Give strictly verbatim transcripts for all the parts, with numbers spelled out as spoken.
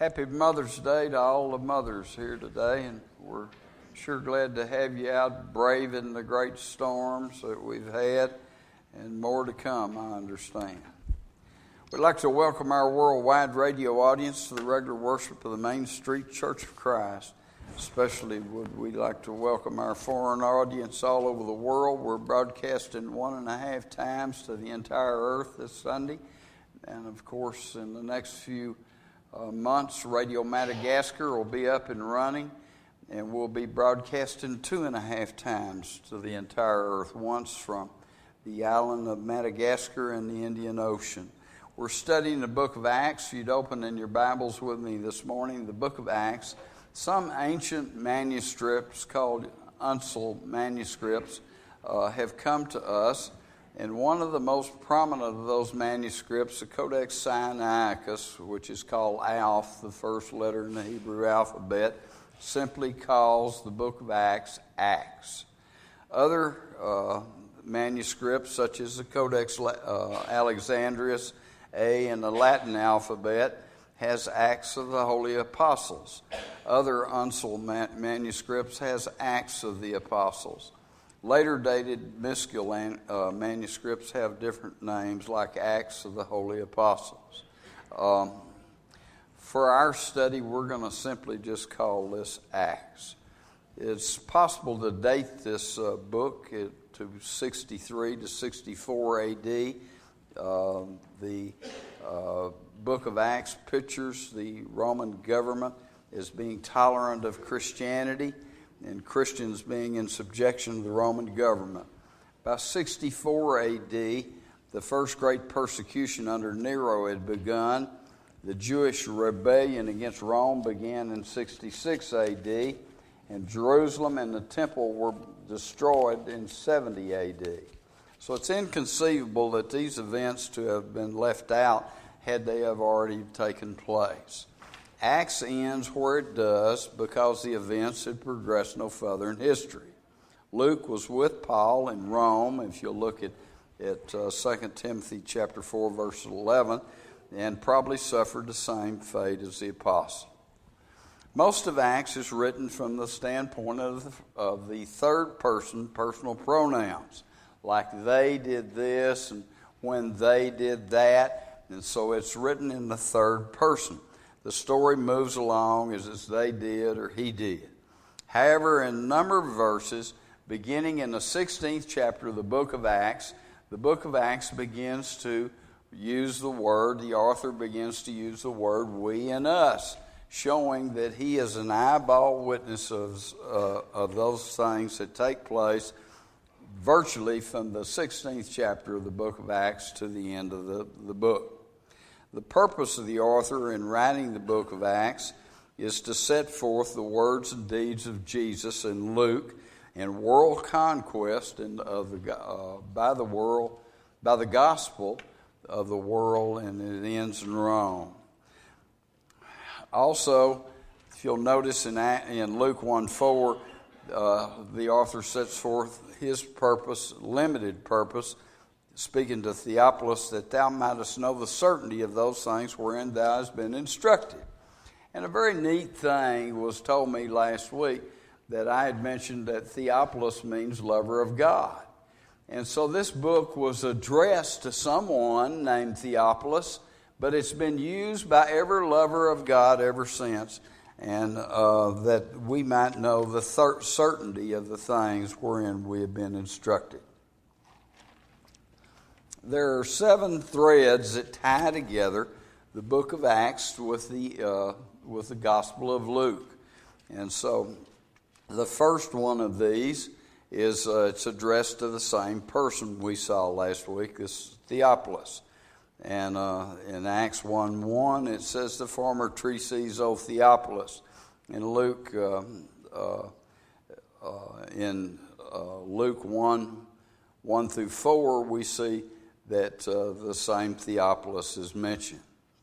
Happy Mother's Day to all the mothers here today, and we're sure glad to have you out braving the great storms that we've had, and more to come, I understand. We'd like to welcome our worldwide radio audience to the regular worship of the Main Street Church of Christ. Especially would we like to welcome our foreign audience all over the world. We're broadcasting one and a half times to the entire earth this Sunday. And of course, in the next few uh, months, Radio Madagascar will be up and running. And we'll be broadcasting two and a half times to the entire earth, once from the island of Madagascar in the Indian Ocean. We're studying the book of Acts. You'd open in your Bibles with me this morning, the book of Acts. Some ancient manuscripts called uncial manuscripts uh, have come to us, and one of the most prominent of those manuscripts, the Codex Sinaiticus, which is called Aleph, the first letter in the Hebrew alphabet, simply calls the book of Acts, Acts. Other uh, manuscripts, such as the Codex uh, Alexandrinus A in the Latin alphabet, has Acts of the Holy Apostles. Other uncial manuscripts has Acts of the Apostles. Later dated miscule uh, manuscripts have different names, like Acts of the Holy Apostles. Um, for our study, we're going to simply just call this Acts. It's possible to date this uh, book to sixty-three to sixty-four A D. Uh, the uh, book of Acts pictures the Roman government as being tolerant of Christianity and Christians being in subjection to the Roman government. By sixty-four A D, the first great persecution under Nero had begun. The Jewish rebellion against Rome began in sixty-six A D, and Jerusalem and the temple were destroyed in seventy A D. So it's inconceivable that these events to have been left out had they have already taken place. Acts ends where it does because the events had progressed no further in history. Luke was with Paul in Rome, if you'll look at, at uh, Second Timothy chapter four, verse eleven, and probably suffered the same fate as the apostle. Most of Acts is written from the standpoint of the, of the third person personal pronouns, like they did this and when they did that, and so it's written in the third person. The story moves along as it's they did or he did. However, in a number of verses, beginning in the sixteenth chapter of the book of Acts, the book of Acts begins to use the word, the author begins to use the word we and us, showing that he is an eyeball witness of, uh, of those things that take place virtually from the sixteenth chapter of the book of Acts to the end of the, the book. The purpose of the author in writing the book of Acts is to set forth the words and deeds of Jesus and Luke and world conquest and of the, uh, by the world, by the gospel of the world, and it ends in Rome. Also, if you'll notice in, in Luke one four, uh, the author sets forth his purpose, limited purpose, speaking to Theophilus, that thou mightest know the certainty of those things wherein thou hast been instructed. And a very neat thing was told me last week, that I had mentioned that Theophilus means lover of God. And so this book was addressed to someone named Theophilus, but it's been used by every lover of God ever since, and uh, that we might know the thir- certainty of the things wherein we have been instructed. There are seven threads that tie together the book of Acts with the uh, with the Gospel of Luke, and so the first one of these is uh, it's addressed to the same person we saw last week, this Theophilus, and uh, in Acts one one it says the former treatise, O Theophilus. In Luke uh, uh, uh, in uh, Luke one one through four we see that uh, the same Theophilus is mentioned.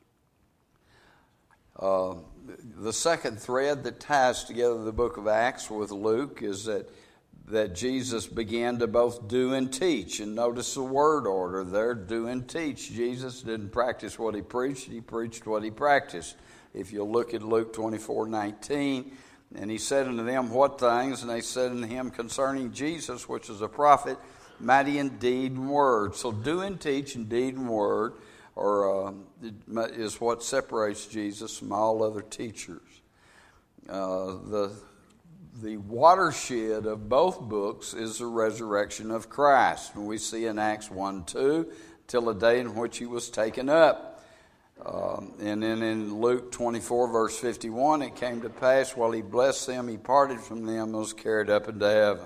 Uh, the second thread that ties together the book of Acts with Luke is that that Jesus began to both do and teach. And notice the word order there, do and teach. Jesus didn't practice what he preached, he preached what he practiced. if you look at Luke twenty-four nineteen. And he said unto them, what things? And they said unto him, concerning Jesus, which is a prophet, mighty in deed and word. So do and teach in deed and word or uh, is what separates Jesus from all other teachers. Uh, the The watershed of both books is the resurrection of Christ. And we see in Acts one two, till the day in which he was taken up. Um, and then in Luke twenty-four, verse fifty-one, it came to pass, while he blessed them, he parted from them and was carried up into heaven.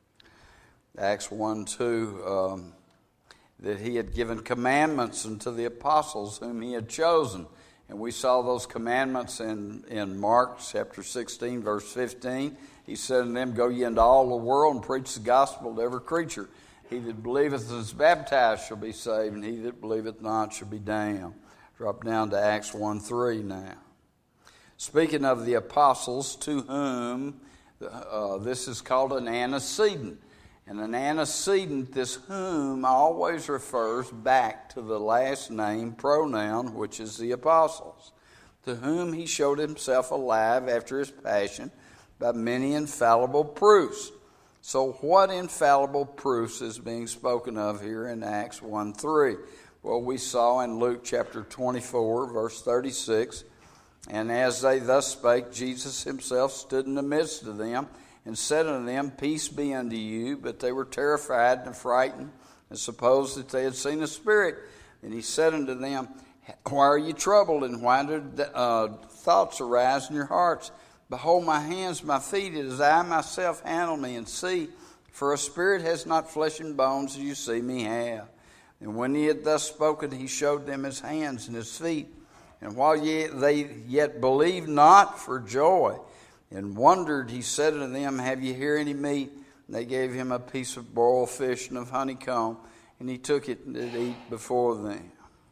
Acts one two, um, that he had given commandments unto the apostles whom he had chosen. And we saw those commandments in, in Mark chapter sixteen, verse fifteen. He said unto them, go ye into all the world and preach the gospel to every creature. He that believeth and is baptized shall be saved, and he that believeth not shall be damned. Drop down to Acts one three now. Speaking of the apostles, to whom uh, this is called an antecedent. And an antecedent, this whom, always refers back to the last name pronoun, which is the apostles, to whom he showed himself alive after his passion by many infallible proofs. So what infallible proofs is being spoken of here in Acts one three? Well, we saw in Luke chapter twenty-four, verse thirty-six, and as they thus spake, Jesus himself stood in the midst of them, and said unto them, peace be unto you. But they were terrified and frightened, and supposed that they had seen a spirit. And he said unto them, why are you troubled, and why did uh, thoughts arise in your hearts? Behold my hands, my feet, it is I myself, handle me, and see. For a spirit has not flesh and bones, as you see me have. And when he had thus spoken, he showed them his hands and his feet. And while yet they yet believed not for joy, and wondered, he said unto them, have ye here any meat? And they gave him a piece of broiled fish and of honeycomb, and he took it and did eat before them.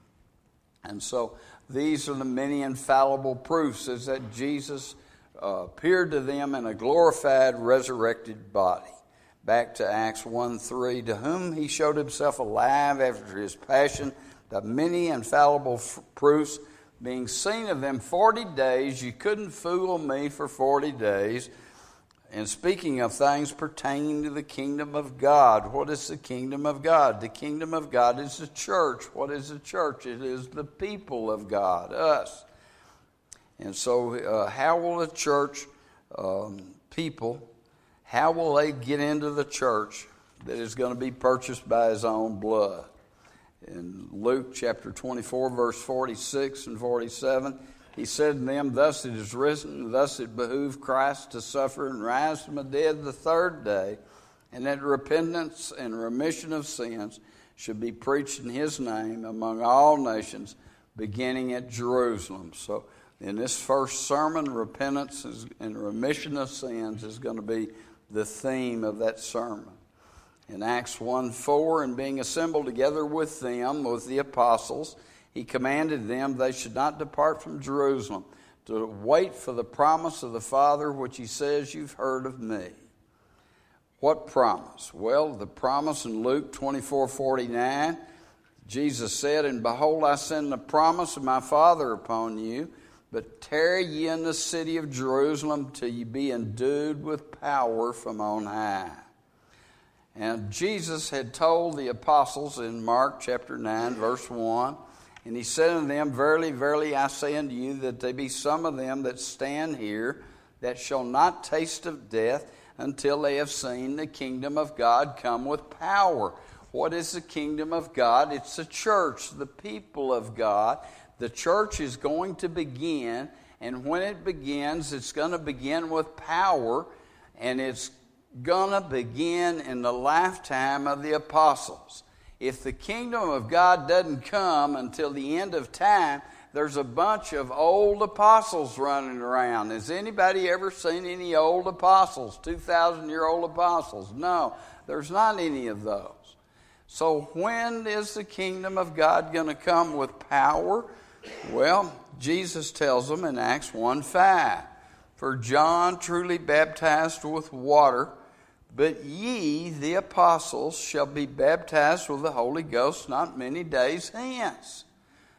And so these are the many infallible proofs, is that Jesus uh, appeared to them in a glorified, resurrected body. Back to Acts one three, to whom he showed himself alive after his passion, the many infallible f- proofs, being seen of them forty days. You couldn't fool me for forty days. And speaking of things pertaining to the kingdom of God. What is the kingdom of God? The kingdom of God is the church. What is the church? It is the people of God, us. And so uh, how will the church um, people, how will they get into the church that is going to be purchased by his own blood? In Luke chapter twenty-four, verse forty-six and forty-seven, he said to them, thus it is written, thus it behooved Christ to suffer and rise from the dead the third day, and that repentance and remission of sins should be preached in his name among all nations, beginning at Jerusalem. So in this first sermon, repentance and remission of sins is going to be the theme of that sermon. In Acts one four, and being assembled together with them, with the apostles, he commanded them they should not depart from Jerusalem, to wait for the promise of the Father, which he says, you've heard of me. What promise? Well, the promise in Luke twenty-four forty-nine, Jesus said, and behold, I send the promise of my Father upon you, but tarry ye in the city of Jerusalem till ye be endued with power from on high. And Jesus had told the apostles in Mark chapter nine, verse one, and he said unto them, verily, verily, I say unto you, that there be some of them that stand here that shall not taste of death until they have seen the kingdom of God come with power. What is the kingdom of God? It's the church, the people of God. The church is going to begin, and when it begins, it's going to begin with power, and it's going to begin in the lifetime of the apostles. If the kingdom of God doesn't come until the end of time, there's a bunch of old apostles running around. Has anybody ever seen any old apostles, two thousand year old apostles? No, there's not any of those. So when is the kingdom of God going to come with power? Well, Jesus tells them in Acts one five, for John truly baptized with water, but ye, the apostles, shall be baptized with the Holy Ghost not many days hence.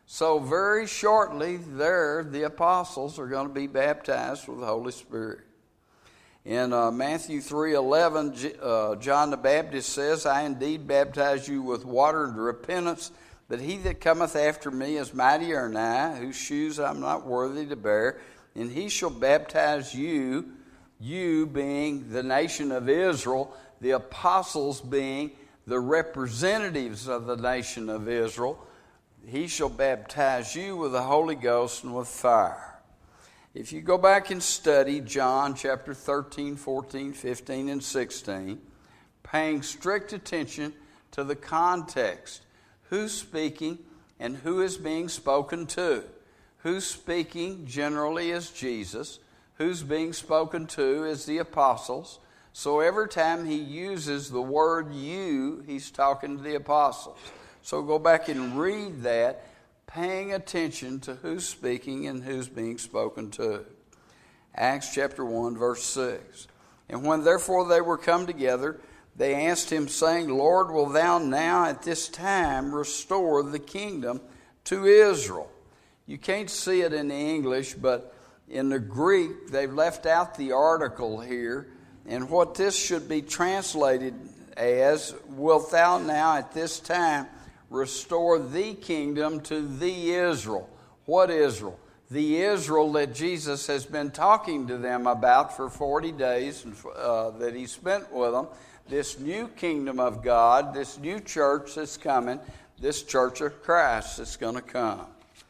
So very shortly there, the apostles are going to be baptized with the Holy Spirit. In uh, Matthew three eleven, uh, John the Baptist says, I indeed baptize you with water unto repentance, but he that cometh after me is mightier than I, whose shoes I am not worthy to bear, and he shall baptize you, you being the nation of Israel, the apostles being the representatives of the nation of Israel. He shall baptize you with the Holy Ghost and with fire. If you go back and study John chapter thirteen, fourteen, fifteen, and sixteen, paying strict attention to the context, who's speaking and who is being spoken to. Who's speaking generally is Jesus. Who's being spoken to is the apostles. So every time he uses the word you, he's talking to the apostles. So go back and read that, paying attention to who's speaking and who's being spoken to. Acts chapter one, verse six. And when therefore they were come together, they asked him, saying, Lord, will thou now at this time restore the kingdom to Israel? You can't see it in the English, but in the Greek, they've left out the article here. And what this should be translated as, wilt thou now at this time restore the kingdom to the Israel? What Israel? The Israel that Jesus has been talking to them about for forty days uh, that he spent with them. This new kingdom of God, this new church that's coming, this church of Christ that's going to come.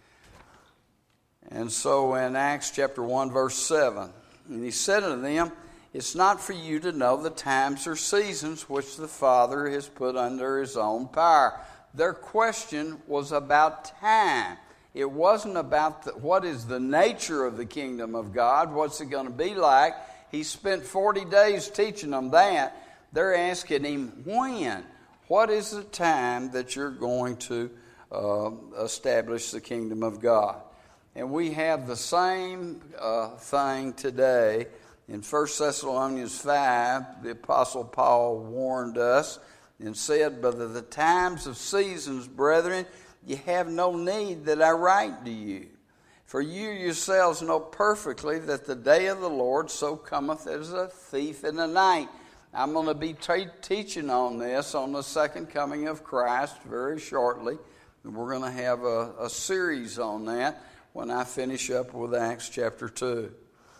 And so in Acts chapter one, verse seven, and he said unto them, it's not for you to know the times or seasons which the Father has put under his own power. Their question was about time. It wasn't about the, what is the nature of the kingdom of God, what's it going to be like. He spent forty days teaching them that. They're asking him, when? What is the time that you're going to uh, establish the kingdom of God? And we have the same uh, thing today. In First Thessalonians five, the Apostle Paul warned us and said, but of the times of seasons, brethren, ye have no need that I write to you. For you yourselves know perfectly that the day of the Lord so cometh as a thief in the night. I'm going to be t- teaching on this on the second coming of Christ very shortly. And we're going to have a, a series on that when I finish up with Acts chapter two.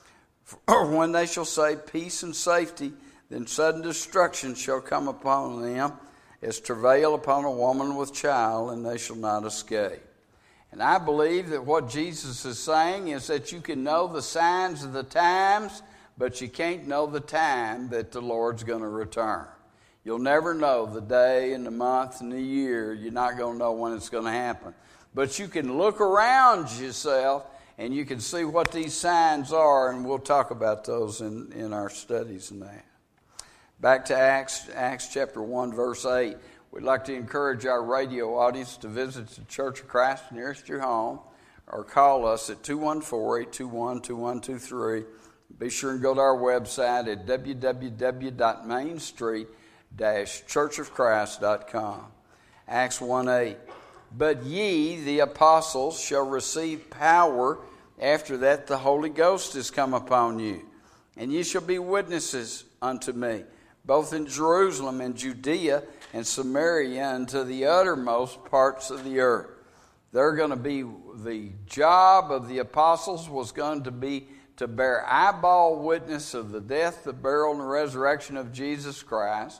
For when they shall say peace and safety, then sudden destruction shall come upon them as travail upon a woman with child, and they shall not escape. And I believe that what Jesus is saying is that you can know the signs of the times, but you can't know the time that the Lord's going to return. You'll never know the day and the month and the year. You're not going to know when it's going to happen. But you can look around yourself and you can see what these signs are, and we'll talk about those in, in our studies and that. Back to Acts, Acts chapter one, verse eight. We'd like to encourage our radio audience to visit the Church of Christ nearest your home or call us at two one four, eight two one, two one two three. Be sure and go to our website at w w w dot main street dash church of christ dot com. Acts one eight. But ye, the apostles, shall receive power. After that the Holy Ghost is come upon you. And ye shall be witnesses unto me, both in Jerusalem and Judea and Samaria and to the uttermost parts of the earth. They're going to be, the job of the apostles was going to be to bear eyeball witness of the death, the burial, and the resurrection of Jesus Christ.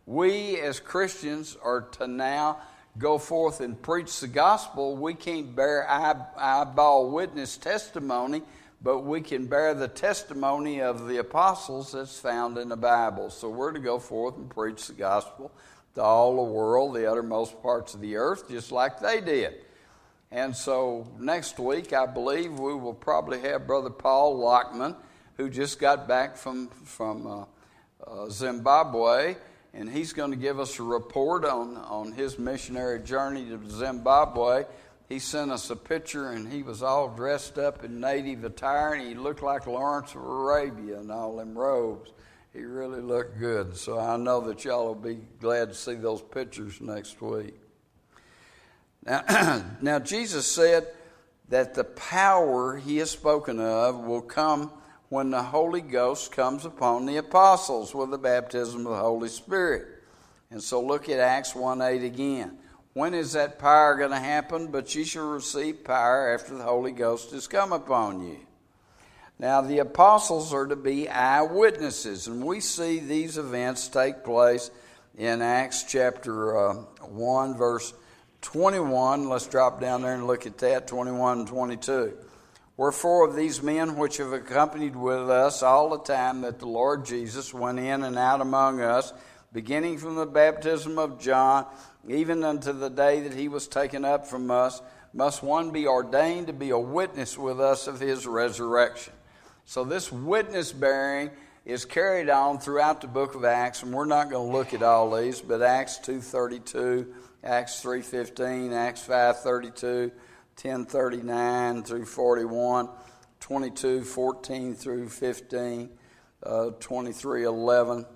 We as Christians are to now go forth and preach the gospel. We can't bear eyeball witness testimony, but we can bear the testimony of the apostles that's found in the Bible. So we're to go forth and preach the gospel to all the world, the uttermost parts of the earth, just like they did. And so next week, I believe we will probably have Brother Paul Lockman, who just got back from, from uh, uh, Zimbabwe, and he's going to give us a report on, on his missionary journey to Zimbabwe. He sent us a picture, and he was all dressed up in native attire, and he looked like Lawrence of Arabia in all them robes. He really looked good. So I know that y'all will be glad to see those pictures next week. Now, now Jesus said that the power he has spoken of will come when the Holy Ghost comes upon the apostles with the baptism of the Holy Spirit. And so look at Acts one eight again. When is that power going to happen? But ye shall receive power after the Holy Ghost has come upon you. Now the apostles are to be eyewitnesses, and we see these events take place in Acts chapter uh, one, verse twenty-one. Let's drop down there and look at that, twenty-one and twenty-two. Wherefore of these men which have accompanied with us all the time that the Lord Jesus went in and out among us, beginning from the baptism of John, even unto the day that he was taken up from us, must one be ordained to be a witness with us of his resurrection. So this witness bearing is carried on throughout the book of Acts, and we're not going to look at all these, but Acts two thirty-two, Acts three fifteen, Acts five thirty-two, ten thirty-nine through forty-one, twenty-two fourteen through fifteen, uh, twenty-three eleven,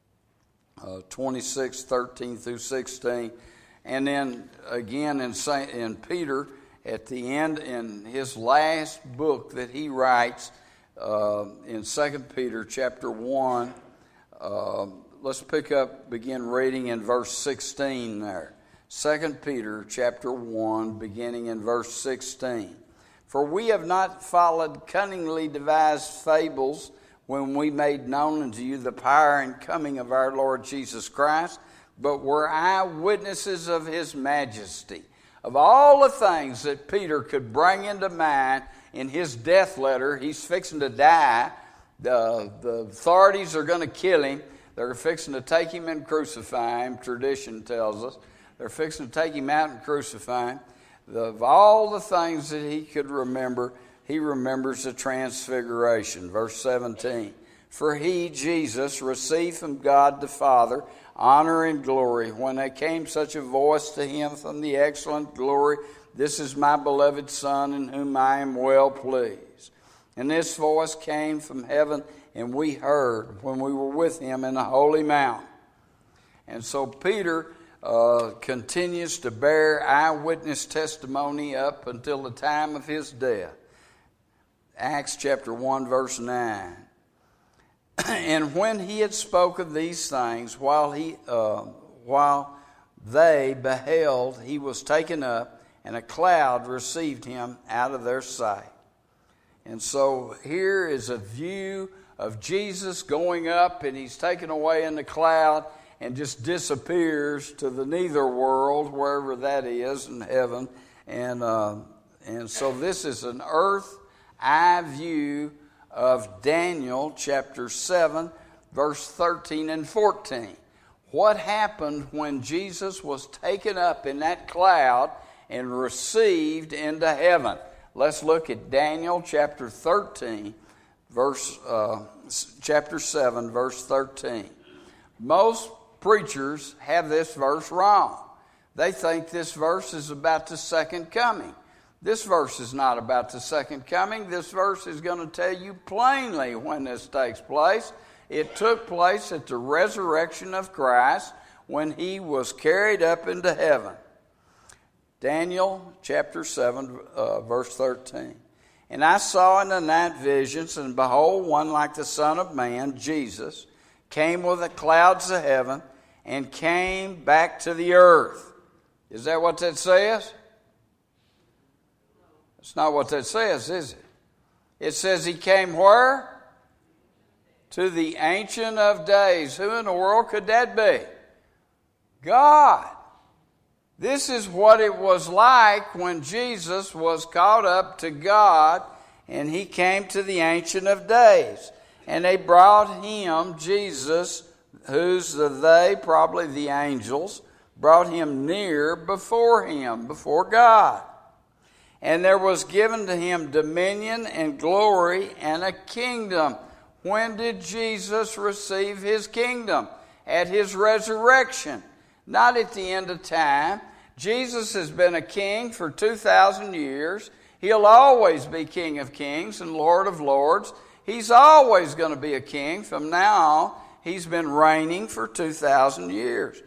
uh, twenty-six thirteen through sixteen, and then again in Saint in Peter at the end in his last book that he writes. Uh, in Second Peter chapter one, uh, let's pick up, begin reading in verse sixteen there. Second Peter chapter one, beginning in verse sixteen. For we have not followed cunningly devised fables when we made known unto you the power and coming of our Lord Jesus Christ, but were eyewitnesses of his majesty. Of all the things that Peter could bring into mind in his death letter, he's fixing to die. The, the authorities are going to kill him. They're fixing to take him and crucify him, tradition tells us. They're fixing to take him out and crucify him. The, of all the things that he could remember, he remembers the transfiguration. Verse seventeen. For he, Jesus, received from God the Father honor and glory, when there came such a voice to him from the excellent glory, This is my beloved Son, in whom I am well pleased. And this voice came from heaven, and we heard when we were with him in the holy mountain. And so Peter uh, continues to bear eyewitness testimony up until the time of his death. Acts chapter one, verse nine. And when he had spoken these things, while he, uh, while they beheld, he was taken up, and a cloud received him out of their sight. And so here is a view of Jesus going up, and he's taken away in the cloud and just disappears to the nether world, wherever that is, in heaven. And uh, and so this is an earth eye view of Daniel chapter seven, verse thirteen and fourteen. What happened when Jesus was taken up in that cloud and received into heaven? Let's look at Daniel chapter thirteen, verse uh, chapter seven, verse thirteen. Most preachers have this verse wrong. They think this verse is about the second coming. This verse is not about the second coming. This verse is going to tell you plainly when this takes place. It took place at the resurrection of Christ when he was carried up into heaven. Daniel chapter seven, uh, verse thirteen. And I saw in the night visions, and behold, one like the Son of Man, Jesus, came with the clouds of heaven and came back to the earth. Is that what that says? It's not what that says, is it? It says he came where? To the Ancient of Days. Who in the world could that be? God. This is what it was like when Jesus was caught up to God and he came to the Ancient of Days. And they brought him, Jesus, who's the they, probably the angels, brought him near before him, before God. And there was given to him dominion and glory and a kingdom. When did Jesus receive his kingdom? At his resurrection, not at the end of time. Jesus has been a king for two thousand years. He'll always be King of Kings and Lord of Lords. He's always going to be a king from now on. He's been reigning for two thousand years.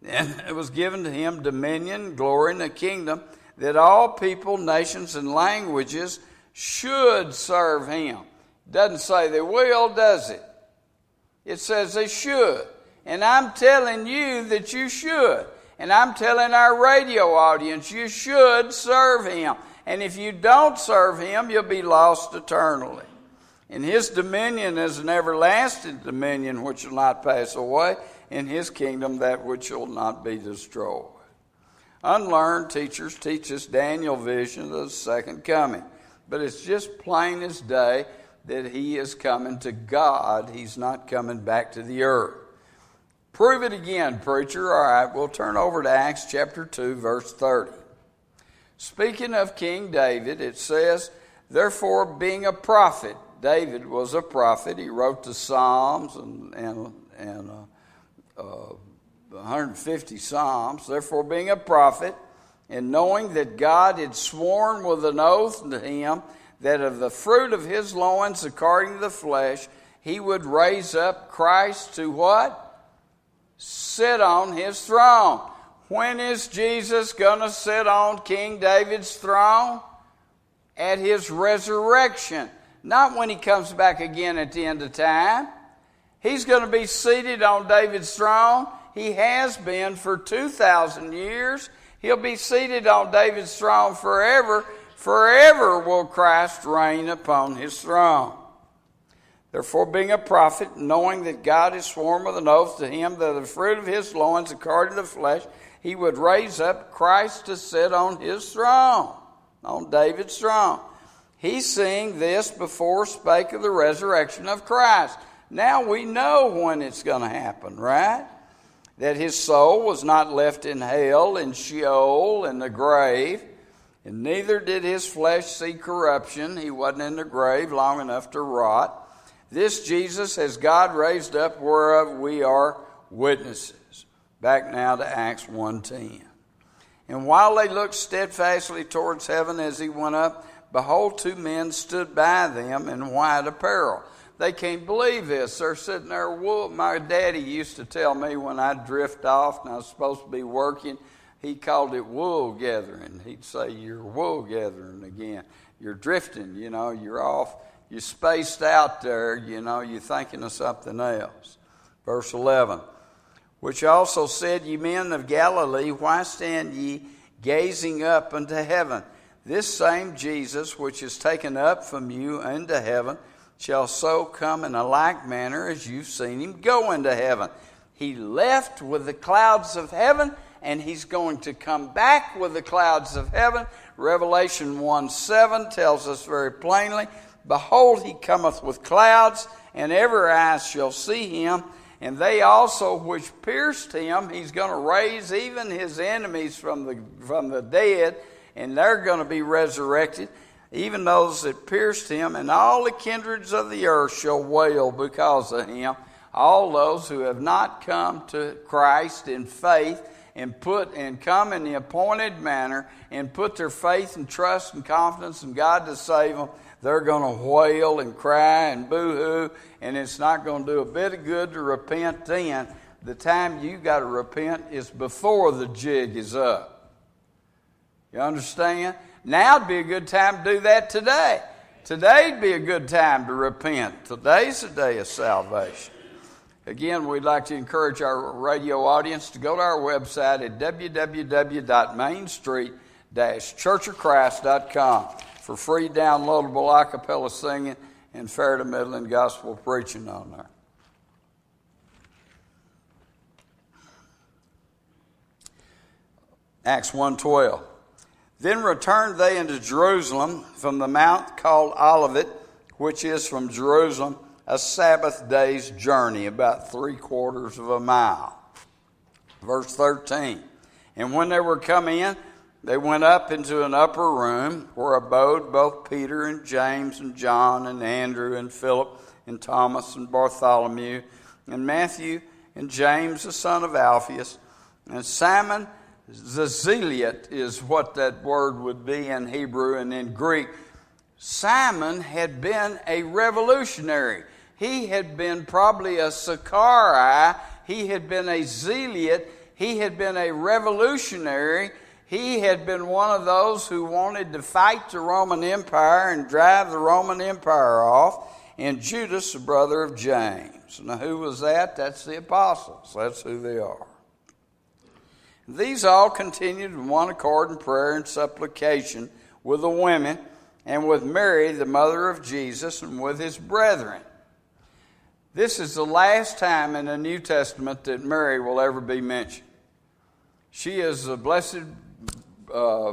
And it was given to him dominion, glory, and a kingdom, that all people, nations, and languages should serve him. Doesn't say they will, does it? It says they should. And I'm telling you that you should. And I'm telling our radio audience, you should serve him. And if you don't serve him, you'll be lost eternally. And his dominion is an everlasting dominion which will not pass away, in his kingdom that which will not be destroyed. Unlearned teachers teach us Daniel vision of the second coming. But it's just plain as day that he is coming to God. He's not coming back to the earth. Prove it again, preacher. All right, we'll turn over to Acts chapter two, verse thirty. Speaking of King David, it says, therefore, being a prophet, David was a prophet. He wrote the Psalms and, and, and uh, uh, one hundred fifty Psalms. Therefore, being a prophet, and knowing that God had sworn with an oath to him that of the fruit of his loins, according to the flesh, he would raise up Christ to what? Sit on his throne. When is Jesus going to sit on King David's throne? At his resurrection. Not when he comes back again at the end of time. He's going to be seated on David's throne. He has been for two thousand years. He'll be seated on David's throne forever. Forever will Christ reign upon his throne. Therefore, being a prophet, knowing that God has sworn with an oath to him that the fruit of his loins, according to the flesh, he would raise up Christ to sit on his throne, on David's throne. He, seeing this before, spake of the resurrection of Christ. Now we know when it's going to happen, right? That his soul was not left in hell, in Sheol, in the grave, and neither did his flesh see corruption. He wasn't in the grave long enough to rot. This Jesus has God raised up, whereof we are witnesses. Back now to Acts one ten. And while they looked steadfastly towards heaven as he went up, behold, two men stood by them in white apparel. They can't believe this. They're sitting there. Wool. My daddy used to tell me when I'd drift off and I was supposed to be working, he called it wool gathering. He'd say, you're wool gathering again. You're drifting, you know, you're off. You're spaced out there, you know, you're thinking of something else. Verse eleven. Which also said, ye men of Galilee, why stand ye gazing up unto heaven? This same Jesus, which is taken up from you into heaven, shall so come in a like manner as you've seen him go into heaven. He left with the clouds of heaven, and he's going to come back with the clouds of heaven. Revelation one seven tells us very plainly, behold, he cometh with clouds, and every eye shall see him, and they also which pierced him, he's going to raise even his enemies from the from the dead, and they're going to be resurrected, even those that pierced him, and all the kindreds of the earth shall wail because of him. All those who have not come to Christ in faith and put and come in the appointed manner and put their faith and trust and confidence in God to save them, they're going to wail and cry and boo-hoo, and it's not going to do a bit of good to repent then. The time you got to repent is before the jig is up. You understand? Now would be a good time to do that today. Today'd be a good time to repent. Today's the day of salvation. Again, we'd like to encourage our radio audience to go to our website at w w w dot main street dash church of christ dot com for free downloadable a cappella singing and fair to middling gospel preaching on there. Acts one twelve. Then returned they into Jerusalem from the mount called Olivet, which is from Jerusalem a Sabbath day's journey, about three quarters of a mile. Verse thirteen. And when they were come in, they went up into an upper room where abode both Peter and James and John and Andrew and Philip and Thomas and Bartholomew and Matthew and James the son of Alphaeus and Simon the Zealot is what that word would be in Hebrew and in Greek. Simon had been a revolutionary. He had been probably a Sicarii. He had been a Zealot. he had been a revolutionary. He had been one of those who wanted to fight the Roman Empire and drive the Roman Empire off. And Judas, the brother of James. Now, who was that? That's the apostles. That's who they are. These all continued in one accord in prayer and supplication with the women and with Mary, the mother of Jesus, and with his brethren. This is the last time in the New Testament that Mary will ever be mentioned. She is the blessed uh,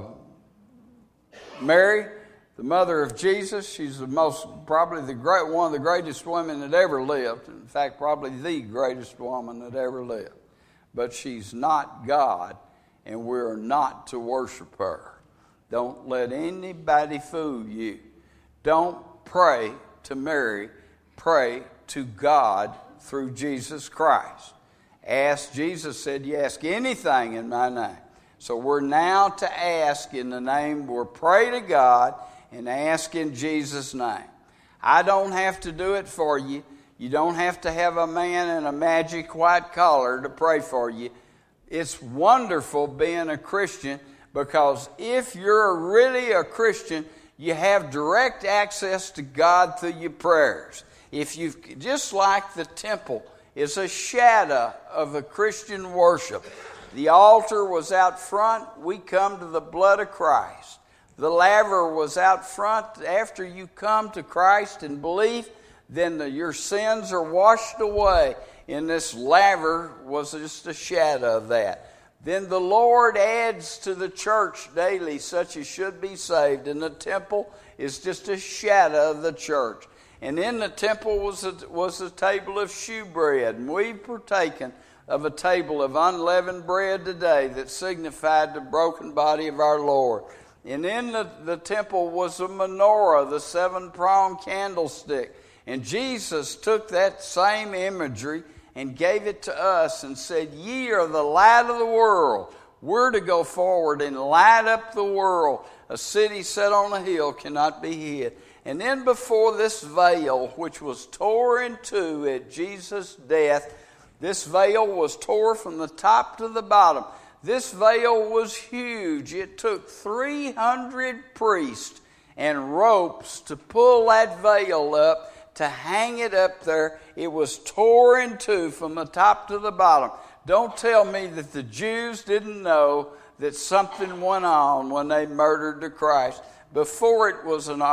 Mary, the mother of Jesus. She's the most, probably the great, one of the greatest women that ever lived. In fact, probably the greatest woman that ever lived. But she's not God, and we're not to worship her. Don't let anybody fool you. Don't pray to Mary. Pray to God through Jesus Christ. Ask, Jesus said, you ask anything in my name. So we're now to ask in the name, we'll pray to God and ask in Jesus' name. I don't have to do it for you. You don't have to have a man in a magic white collar to pray for you. It's wonderful being a Christian, because if you're really a Christian, you have direct access to God through your prayers. If you, just like the temple is a shadow of a Christian worship. The altar was out front. We come to the blood of Christ. The laver was out front. After you come to Christ and believe, then the, your sins are washed away. And this laver was just a shadow of that. Then the Lord adds to the church daily such as should be saved. And the temple is just a shadow of the church. And in the temple was a, was a table of shewbread. And we've partaken of a table of unleavened bread today that signified the broken body of our Lord. And in the, the temple was a menorah, the seven-pronged candlestick. And Jesus took that same imagery and gave it to us and said, ye are the light of the world. We're to go forward and light up the world. A city set on a hill cannot be hid. And then before this veil, which was tore in two at Jesus' death, this veil was tore from the top to the bottom. This veil was huge. It took three hundred priests and ropes to pull that veil up, to hang it up there. It was tore in two from the top to the bottom. Don't tell me that the Jews didn't know that something went on when they murdered the Christ. Before it was an,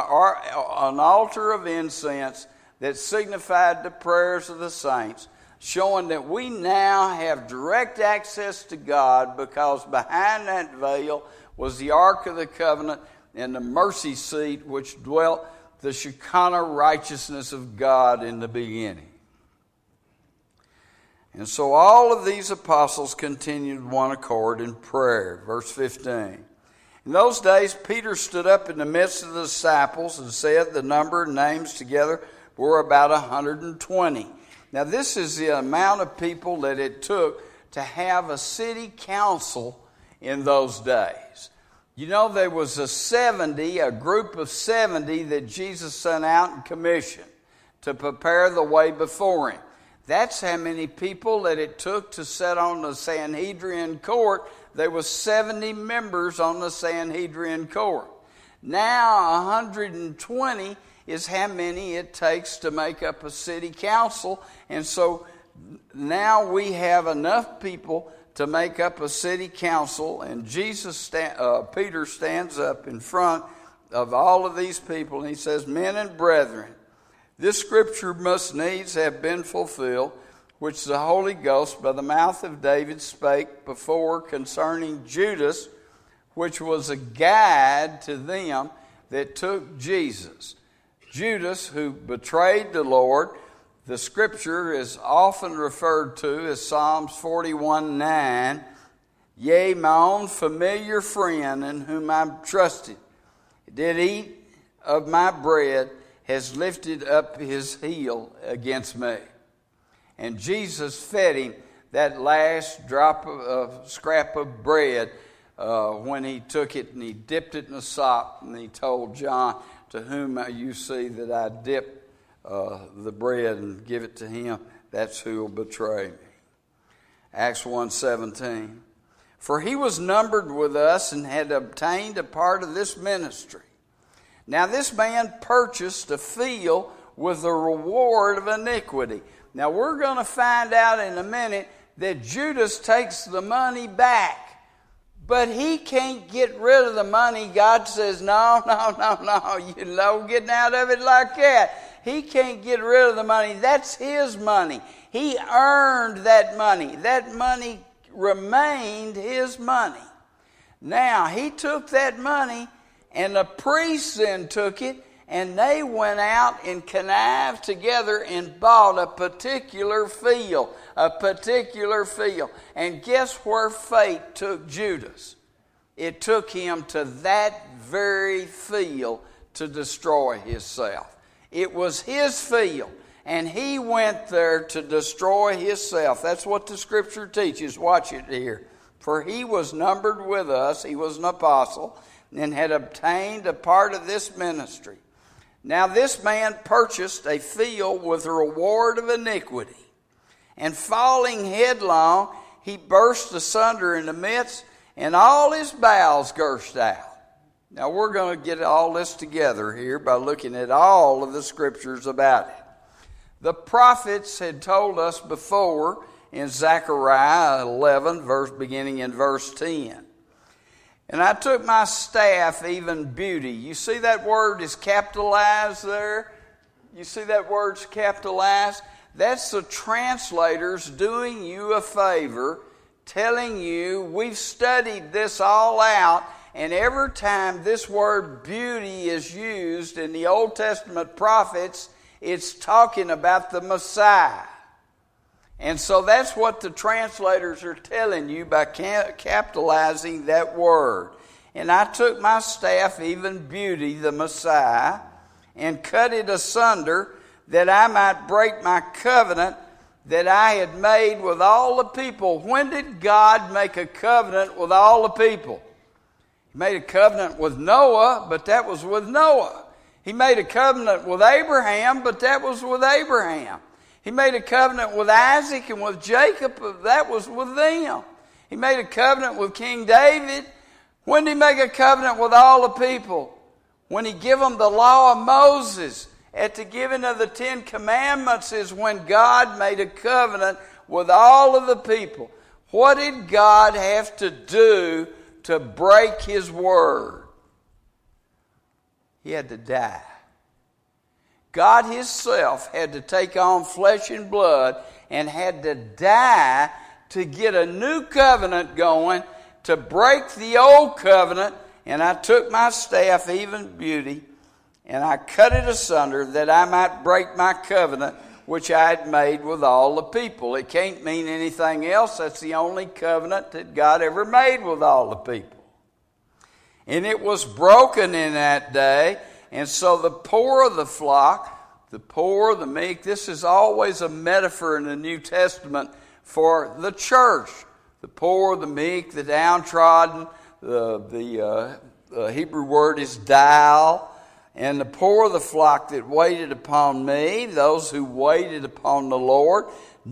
an altar of incense that signified the prayers of the saints, showing that we now have direct access to God, because behind that veil was the Ark of the Covenant and the mercy seat which dwelt the Shekinah righteousness of God in the beginning. And so all of these apostles continued one accord in prayer. Verse fifteen. In those days, Peter stood up in the midst of the disciples and said the number and names together were about one hundred twenty. Now, this is the amount of people that it took to have a city council in those days. You know, there was a seventy, a group of seventy that Jesus sent out and commissioned to prepare the way before him. That's how many people that it took to sit on the Sanhedrin court. There was seventy members on the Sanhedrin court. Now, one hundred twenty is how many it takes to make up a city council. And so now we have enough people to make up a city council. And Jesus, sta- uh, Peter stands up in front of all of these people and he says, men and brethren, this scripture must needs have been fulfilled, which the Holy Ghost by the mouth of David spake before concerning Judas, which was a guide to them that took Jesus. Judas, who betrayed the Lord. The scripture is often referred to as Psalms forty-one nine. Yea, my own familiar friend in whom I've trusted, did eat of my bread, has lifted up his heel against me. And Jesus fed him that last drop of, of scrap of bread uh, when he took it and he dipped it in a sop, and he told John, to whom you see that I dip uh, the bread and give it to him, that's who will betray me. Acts one seventeen. For he was numbered with us and had obtained a part of this ministry. Now this man purchased a field with the reward of iniquity. Now we're going to find out in a minute that Judas takes the money back. But he can't get rid of the money. God says, no, no, no, no. You're no getting out of it like that. He can't get rid of the money. That's his money. He earned that money. That money remained his money. Now, he took that money, and the priests then took it, and they went out and connived together and bought a particular field. A particular field. And guess where fate took Judas? It took him to that very field to destroy himself. It was his field, and he went there to destroy himself. That's what the Scripture teaches. Watch it here. For he was numbered with us, he was an apostle, and had obtained a part of this ministry. Now this man purchased a field with a reward of iniquity. And falling headlong, he burst asunder in the midst, and all his bowels gushed out. Now we're going to get all this together here by looking at all of the Scriptures about it. The prophets had told us before in Zechariah eleven, verse beginning in verse ten. And I took my staff, even beauty. You see that word is capitalized there? You see that word's capitalized? That's the translators doing you a favor, telling you we've studied this all out, and every time this word beauty is used in the Old Testament prophets, it's talking about the Messiah. And so that's what the translators are telling you by capitalizing that word. And I took my staff, even beauty, the Messiah, and cut it asunder, that I might break my covenant that I had made with all the people. When did God make a covenant with all the people? He made a covenant with Noah, but that was with Noah. He made a covenant with Abraham, but that was with Abraham. He made a covenant with Isaac and with Jacob, but that was with them. He made a covenant with King David. When did he make a covenant with all the people? When he gave them the law of Moses. At the giving of the Ten Commandments is when God made a covenant with all of the people. What did God have to do to break His word? He had to die. God Himself had to take on flesh and blood and had to die to get a new covenant going, to break the old covenant. And I took my staff, even beauty, and I cut it asunder that I might break my covenant which I had made with all the people. It can't mean anything else. That's the only covenant that God ever made with all the people. And it was broken in that day. And so the poor of the flock, the poor, the meek, this is always a metaphor in the New Testament for the church. The poor, the meek, the downtrodden, the, the, uh, the Hebrew word is dial. And the poor of the flock that waited upon me, those who waited upon the Lord,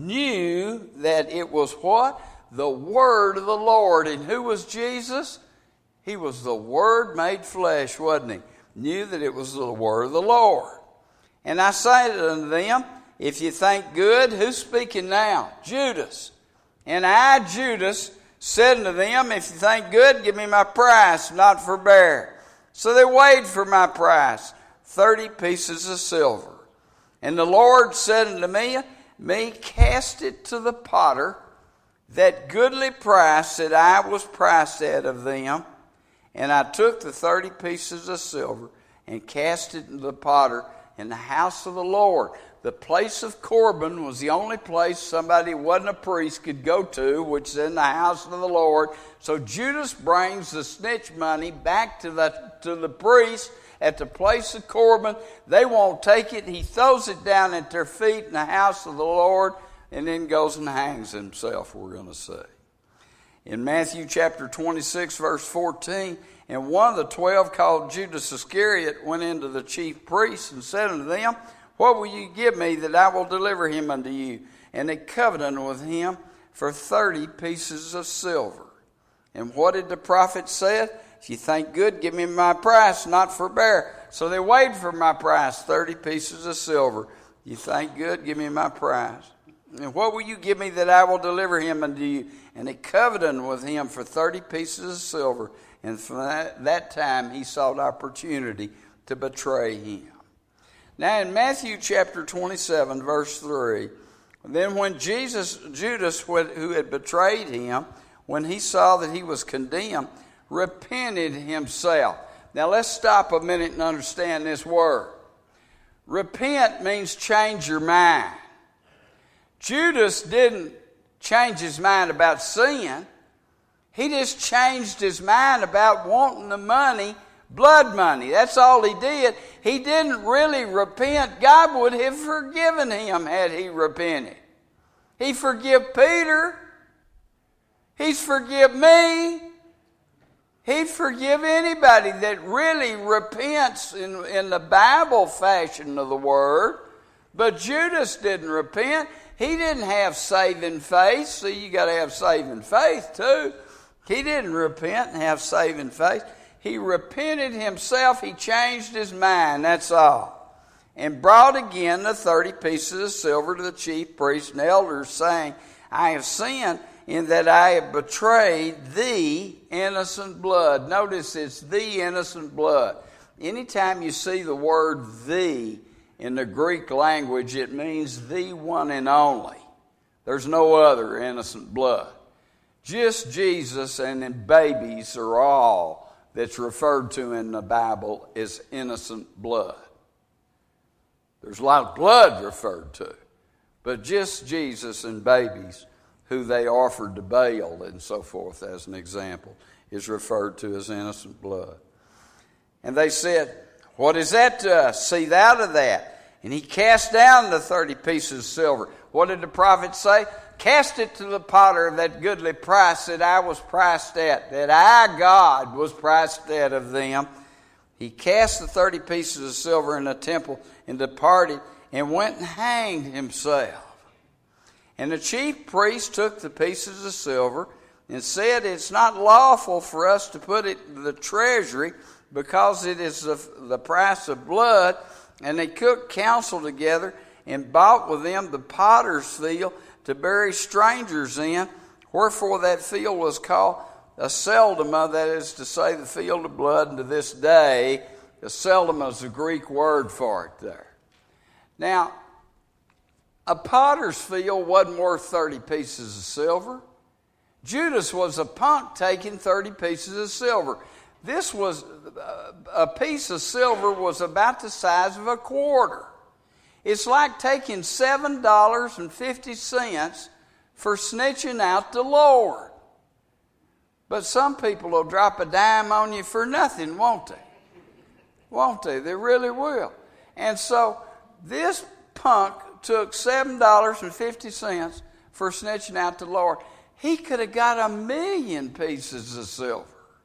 knew that it was what? The word of the Lord. And who was Jesus? He was the Word made flesh, wasn't He? Knew that it was the word of the Lord. And I said unto them, if you think good, who's speaking now? Judas. And I, Judas, said unto them, if you think good, give me my price, not for bear. So they weighed for my price, thirty pieces of silver. And the Lord said unto me, me cast it to the potter, that goodly price that I was priced at of them. And I took the thirty pieces of silver and cast it into the potter in the house of the Lord. The place of Corban was the only place somebody who wasn't a priest could go to, which is in the house of the Lord. So Judas brings the snitch money back to the, to the priest at the place of Corban. They won't take it. He throws it down at their feet in the house of the Lord and then goes and hangs himself, we're going to say. In Matthew chapter twenty-six, verse fourteen, and one of the twelve, called Judas Iscariot, went into the chief priests and said unto them, what will you give me that I will deliver him unto you? And they covenanted with him for thirty pieces of silver. And what did the prophet say? If you think good, give me my price, not for bear. So they weighed for my price, thirty pieces of silver. You think good, give me my price. And what will you give me that I will deliver him unto you? And he covenanted with him for thirty pieces of silver. And from that, that time he sought opportunity to betray him. Now in Matthew chapter twenty-seven, verse three, then when Jesus, Judas, who had betrayed him, when he saw that he was condemned, repented himself. Now let's stop a minute and understand this word. Repent means change your mind. Judas didn't change his mind about sin. He just changed his mind about wanting the money, blood money. That's all he did. He didn't really repent. God would have forgiven him had he repented. He forgave Peter. He's forgive me. He'd forgive anybody that really repents in, in the Bible fashion of the word. But Judas didn't repent. He didn't have saving faith. See, you got to have saving faith too. He didn't repent and have saving faith. He repented himself. He changed his mind. That's all. And brought again the thirty pieces of silver to the chief priests and elders, saying, I have sinned in that I have betrayed the innocent blood. Notice it's the innocent blood. Anytime you see the word the in the Greek language, it means the one and only. There's no other innocent blood. Just Jesus and then babies are all that's referred to in the Bible as innocent blood. There's a lot of blood referred to, but just Jesus and babies who they offered to Baal and so forth, as an example, is referred to as innocent blood. And they said, what is that to us? See thou to that. And he cast down the thirty pieces of silver. What did the prophet say? Cast it to the potter of that goodly price that I was priced at, that I, God, was priced at of them. He cast the thirty pieces of silver in the temple and departed and went and hanged himself. And the chief priest took the pieces of silver and said, it's not lawful for us to put it in the treasury because it is the, the price of blood. And they took counsel together and bought with them the potter's field to bury strangers in. Wherefore that field was called Aceldama, that is to say, the field of blood. And to this day, Aceldama is a Greek word for it there. Now, a potter's field wasn't worth thirty pieces of silver. Judas was a punk taking thirty pieces of silver. This was, a piece of silver was about the size of a quarter. It's like taking seven dollars and fifty cents for snitching out the Lord. But some people will drop a dime on you for nothing, won't they? Won't they? They really will. And so this punk took seven dollars and fifty cents for snitching out the Lord. He could have got a million pieces of silver.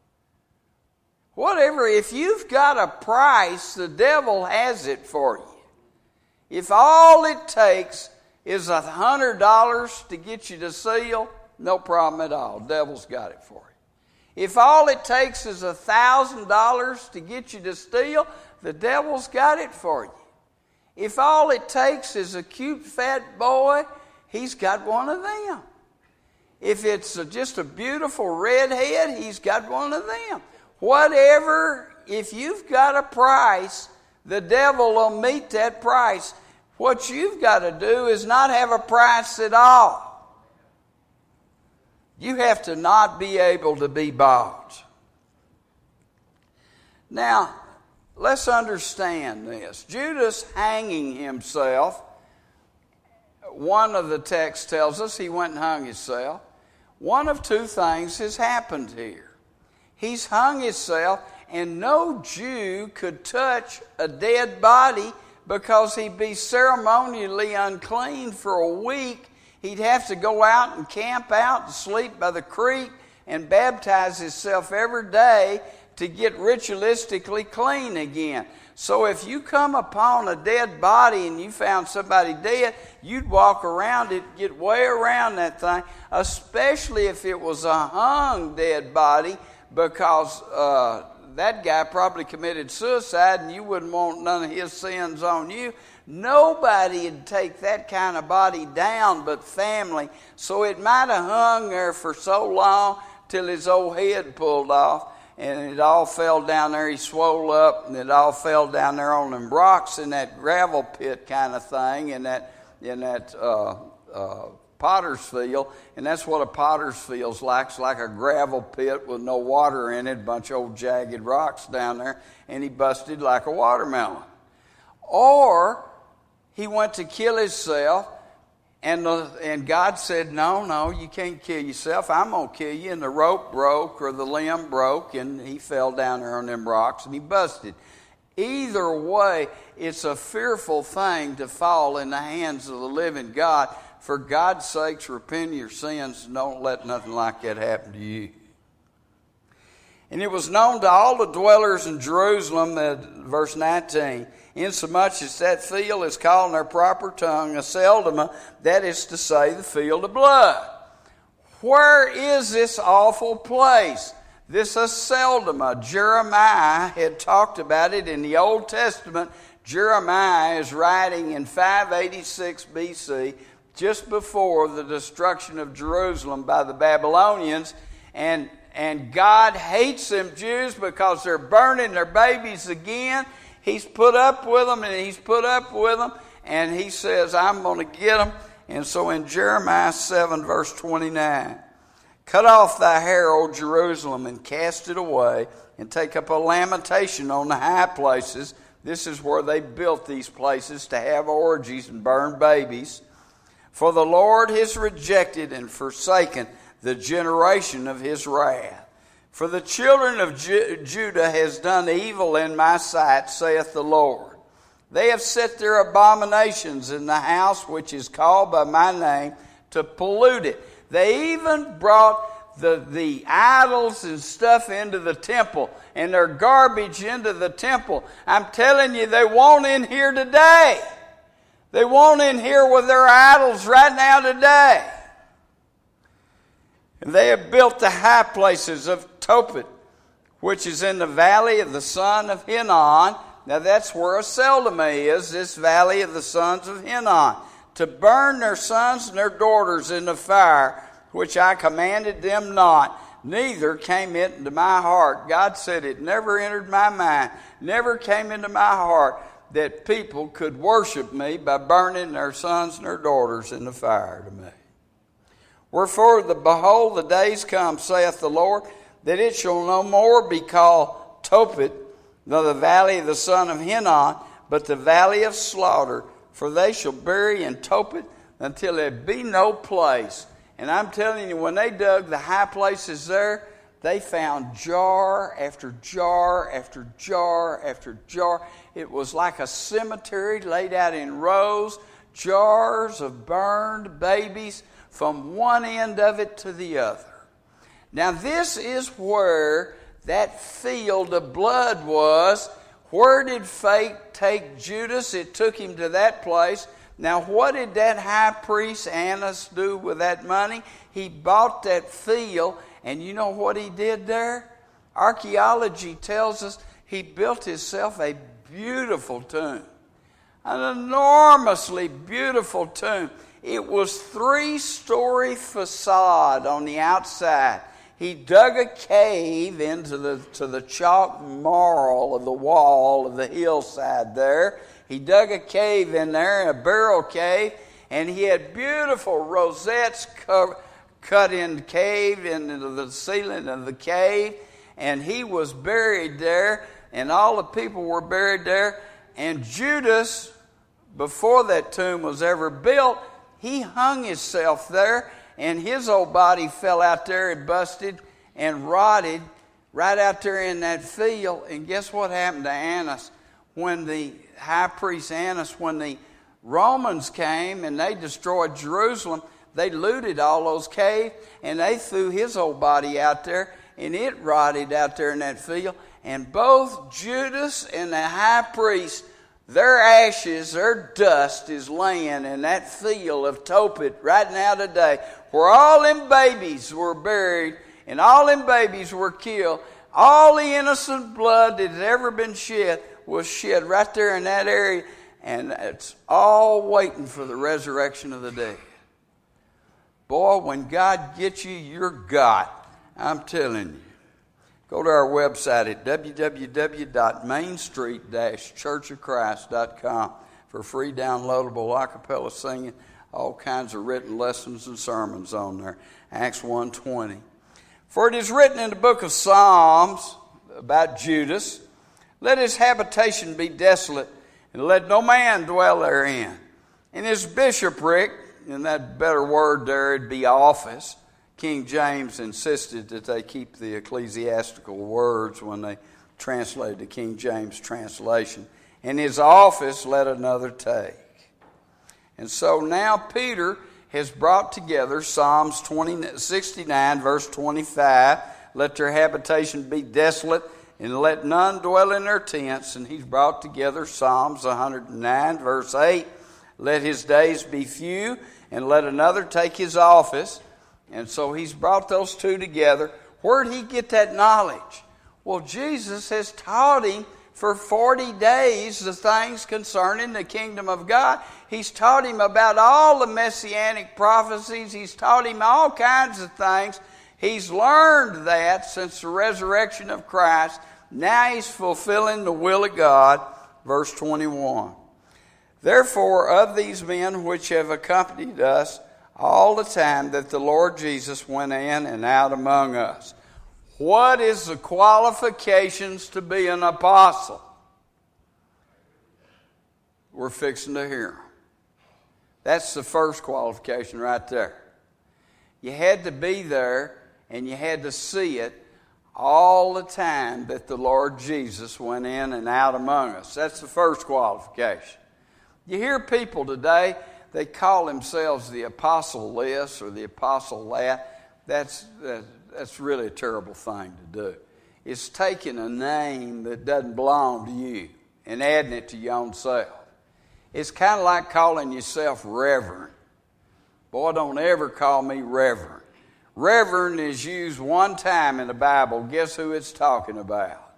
Whatever, if you've got a price, the devil has it for you. If all it takes is a hundred dollars to get you to seal, no problem at all. The devil's got it for you. If all it takes is a thousand dollars to get you to steal, the devil's got it for you. If all it takes is a cute fat boy, he's got one of them. If it's a, just a beautiful redhead, he's got one of them. Whatever, if you've got a price, the devil will meet that price. What you've got to do is not have a price at all. You have to not be able to be bought. Now, let's understand this. Judas hanging himself, one of the texts tells us he went and hung himself. One of two things has happened here. He's hung himself, and no Jew could touch a dead body because he'd be ceremonially unclean for a week. He'd have to go out and camp out and sleep by the creek and baptize himself every day to get ritualistically clean again. So if you come upon a dead body and you found somebody dead, you'd walk around it, get way around that thing, especially if it was a hung dead body, because uh, that guy probably committed suicide and you wouldn't want none of his sins on you. Nobody would take that kind of body down but family. So it might have hung there for so long till his old head pulled off. And it all fell down there. He swole up, and it all fell down there on them rocks in that gravel pit kind of thing, in that in that uh, uh, potter's field. And that's what a potter's field's like. It's like a gravel pit with no water in it, a bunch of old jagged rocks down there. And he busted like a watermelon. Or he went to kill himself. And the, and God said, no, no, you can't kill yourself. I'm going to kill you. And the rope broke or the limb broke, and he fell down there on them rocks, and he busted. Either way, it's a fearful thing to fall in the hands of the living God. For God's sakes, repent of your sins, and don't let nothing like that happen to you. And it was known to all the dwellers in Jerusalem, that, verse nineteen, insomuch as that field is called in their proper tongue Aceldama, that is to say, the field of blood. Where is this awful place? This Aceldama, Jeremiah had talked about it in the Old Testament. Jeremiah is writing in five eighty-six B C, just before the destruction of Jerusalem by the Babylonians, and And God hates them Jews because they're burning their babies again. He's put up with them, and he's put up with them. And he says, I'm going to get them. And so in Jeremiah seven, verse twenty-nine, cut off thy hair, O Jerusalem, and cast it away, and take up a lamentation on the high places. This is where they built these places to have orgies and burn babies. For the Lord has rejected and forsaken the generation of his wrath. For the children of Ju- Judah has done evil in my sight, saith the Lord. They have set their abominations in the house which is called by my name, to pollute it. They even brought the, the idols and stuff into the temple, and their garbage into the temple. I'm telling you, they want in here today. They want in here with their idols right now today. And they have built the high places of Tophet, which is in the valley of the son of Hinnon. Now that's where Aceldama is, this valley of the sons of Hinnon, to burn their sons and their daughters in the fire, which I commanded them not, neither came it into my heart. God said it never entered my mind, never came into my heart that people could worship me by burning their sons and their daughters in the fire to me. Wherefore, the, behold, the days come, saith the Lord, that it shall no more be called Tophet, nor the valley of the son of Hinnon, but the valley of slaughter. For they shall bury in Tophet until there be no place. And I'm telling you, when they dug the high places there, they found jar after jar after jar after jar. It was like a cemetery laid out in rows, jars of burned babies, from one end of it to the other. Now this is where that field of blood was. Where did fate take Judas? It took him to that place. Now what did that high priest Annas do with that money? He bought that field, and you know what he did there? Archaeology tells us he built himself a beautiful tomb. An enormously beautiful tomb. It was three-story facade on the outside. He dug a cave into the to the chalk marl of the wall of the hillside there. He dug a cave in there, a burial cave, and he had beautiful rosettes cover, cut in the cave, into the ceiling of the cave, and he was buried there, and all the people were buried there. And Judas, before that tomb was ever built, he hung himself there, and his old body fell out there and busted and rotted right out there in that field. And guess what happened to Annas? When the high priest Annas, when the Romans came and they destroyed Jerusalem, they looted all those caves, and they threw his old body out there, and it rotted out there in that field. And both Judas and the high priest, their ashes, their dust is laying in that field of Tophet right now today, where all them babies were buried and all them babies were killed. All the innocent blood that had ever been shed was shed right there in that area, and it's all waiting for the resurrection of the dead. Boy, when God gets you, you're got. I'm telling you. Go to our website at w w w dot main street dash church of christ dot com for free downloadable a cappella singing, all kinds of written lessons and sermons on there. Acts one twenty. For it is written in the book of Psalms about Judas, let his habitation be desolate, and let no man dwell therein. And his bishopric, and that better word there, it'd be office. King James insisted that they keep the ecclesiastical words when they translated the King James translation. And his office let another take. And so now Peter has brought together Psalms twenty, sixty-nine, verse twenty-five. Let their habitation be desolate, and let none dwell in their tents. And he's brought together Psalms one hundred nine, verse eight. Let his days be few, and let another take his office. And so he's brought those two together. Where did he get that knowledge? Well, Jesus has taught him for forty days the things concerning the kingdom of God. He's taught him about all the messianic prophecies. He's taught him all kinds of things. He's learned that since the resurrection of Christ. Now he's fulfilling the will of God. Verse twenty-one. Therefore, of these men which have accompanied us all the time that the Lord Jesus went in and out among us. What is the qualifications to be an apostle? We're fixing to hear them. That's the first qualification right there. You had to be there and you had to see it all the time that the Lord Jesus went in and out among us. That's the first qualification. You hear people today, they call themselves the apostle this or the apostle that. That's, that's really a terrible thing to do. It's taking a name that doesn't belong to you and adding it to your own self. It's kind of like calling yourself reverend. Boy, don't ever call me reverend. Reverend is used one time in the Bible. Guess who it's talking about?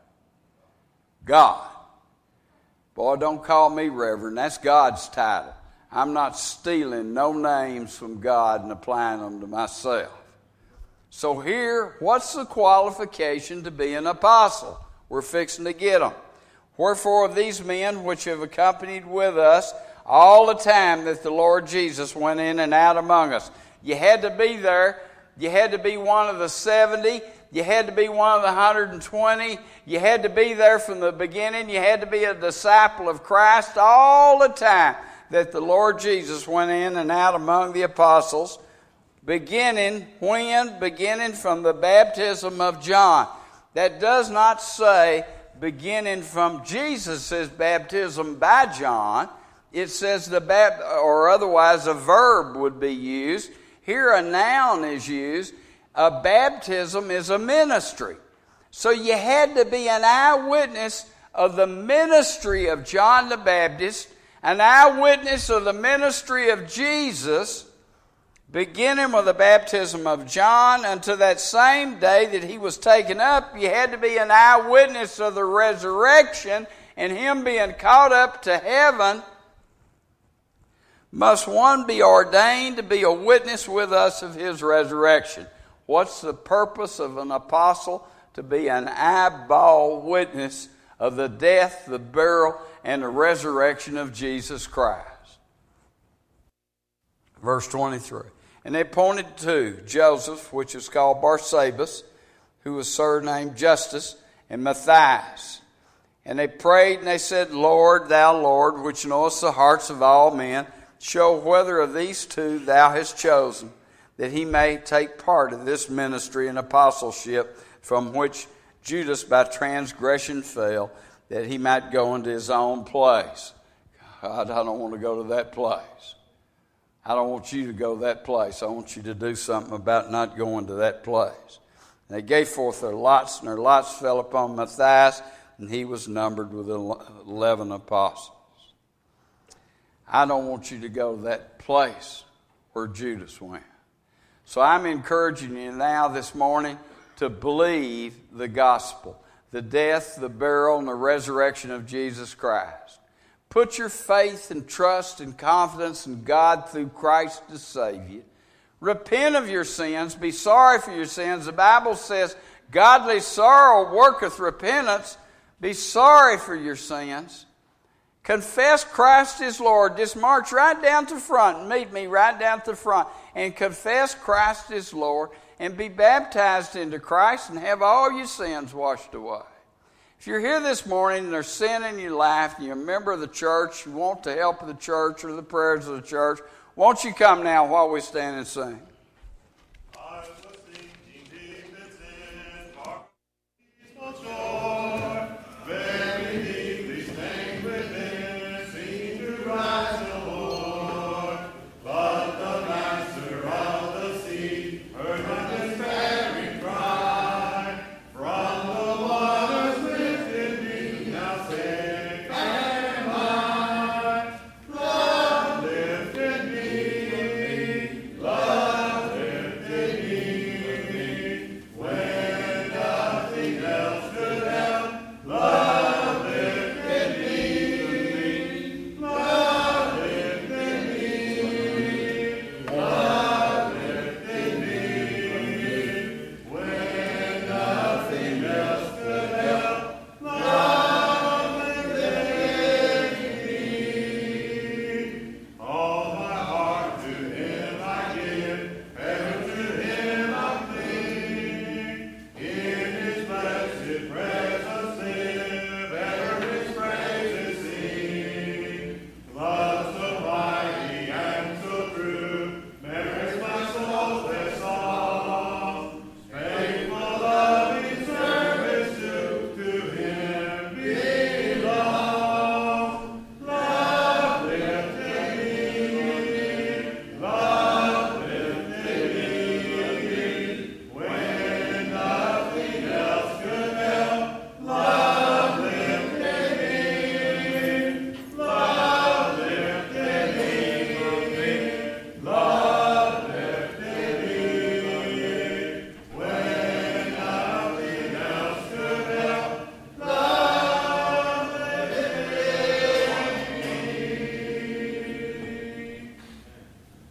God. Boy, don't call me reverend. That's God's title. I'm not stealing no names from God and applying them to myself. So here, what's the qualification to be an apostle? We're fixing to get them. Wherefore of these men which have accompanied with us all the time that the Lord Jesus went in and out among us. You had to be there. You had to be one of the seventy. You had to be one of the one hundred twenty. You had to be there from the beginning. You had to be a disciple of Christ all the time that the Lord Jesus went in and out among the apostles, beginning when? Beginning from the baptism of John. That does not say beginning from Jesus' baptism by John. It says the bap- or otherwise a verb would be used. Here a noun is used. A baptism is a ministry. So you had to be an eyewitness of the ministry of John the Baptist, an eyewitness of the ministry of Jesus, beginning with the baptism of John unto that same day that he was taken up. You had to be an eyewitness of the resurrection and him being caught up to heaven. Must one be ordained to be a witness with us of his resurrection? What's the purpose of an apostle? To be an eyeball witness of the death, the burial, and the resurrection of Jesus Christ. Verse twenty-three. And they appointed two, Joseph, which is called Barsabas, who was surnamed Justus, and Matthias. And they prayed and they said, Lord, thou Lord, which knowest the hearts of all men, show whether of these two thou hast chosen, that he may take part of this ministry and apostleship, from which Judas by transgression fell, that he might go into his own place. God, I don't want to go to that place. I don't want you to go to that place. I want you to do something about not going to that place. And they gave forth their lots, and their lots fell upon Matthias, and he was numbered with eleven apostles. I don't want you to go to that place where Judas went. So I'm encouraging you now this morning to believe the gospel, the death, the burial, and the resurrection of Jesus Christ. Put your faith and trust and confidence in God through Christ to save you. Repent of your sins. Be sorry for your sins. The Bible says, godly sorrow worketh repentance. Be sorry for your sins. Confess Christ is Lord. Just march right down to the front and meet me right down to the front. And confess Christ is Lord. And be baptized into Christ and have all your sins washed away. If you're here this morning and there's sin in your life and you're a member of the church, you want the help of the church or the prayers of the church, won't you come now while we stand and sing?